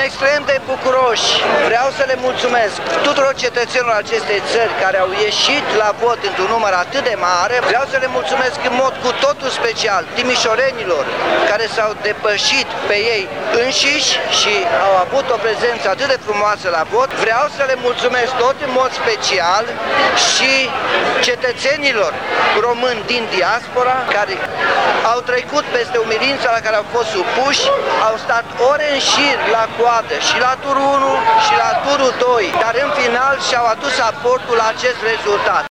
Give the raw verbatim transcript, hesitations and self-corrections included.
extrem de bucuroși. Vreau să le mulțumesc tuturor cetățenilor acestei țări care au ieșit la vot într-un număr atât de mare. Vreau să le mulțumesc în mod cu totul special timișorenilor care s-au depășit pe ei înșiși și au avut o prezență atât de frumoasă la vot. Vreau să le mulțumesc tot în mod special și cetățenilor români din diaspora care au trecut peste umilința la care au fost supuși, au stat ore în șir la coadă și la turul unu și la turul doi, dar în final și-au adus aportul la acest rezultat.